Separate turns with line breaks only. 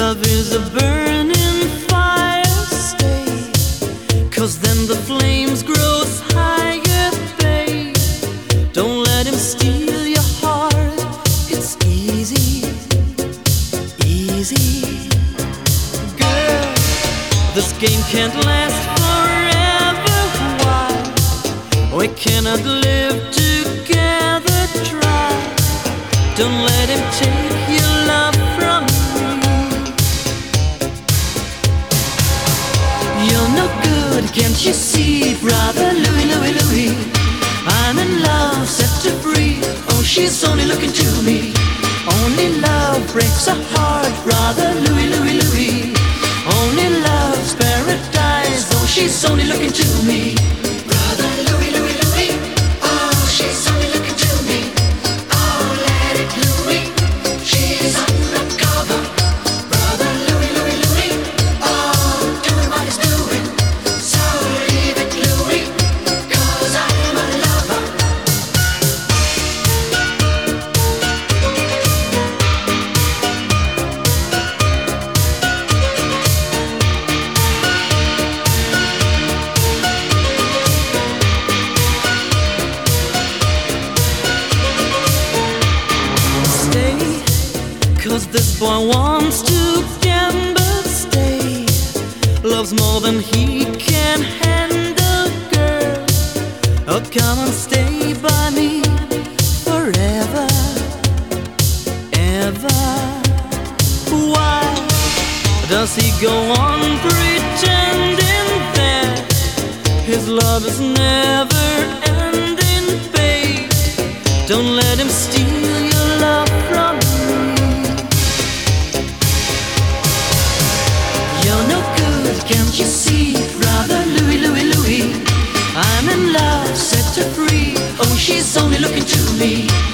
Love is a burning fire, stay, 'cause then the flames grow higher, babe. Don't let him steal your heart, it's easy, easy. Girl, this game can't last forever, why? We cannot live together, try. Don't let him take your love from me. You're no good, can't you see, brother Louie, Louie, Louie? I'm in love, set to free. Oh, she's only looking to me. Only love breaks a heart, brother Louie, Louie, Louie. Only love's paradise. Oh, she's only looking to me. Brother Louie, Louie, Louie. Oh, she's only looking to me. Oh, let it Louie. She's undercover. Brother Louie, Louie, Louie. Oh, doing what he's doing. So leave it, Louie, 'cause I'm a lover. Stay, 'cause this boy wants to gamble, stay. Loves more than he can handle, girl. Oh, come and stay by me forever, ever. Why does he go on pretending that his love is never ending, babe? Don't let him steal your love from me. You're no good, can't you see, brother Louie, Louie, Louie? I'm in love, set her free. Oh, she's only looking to me.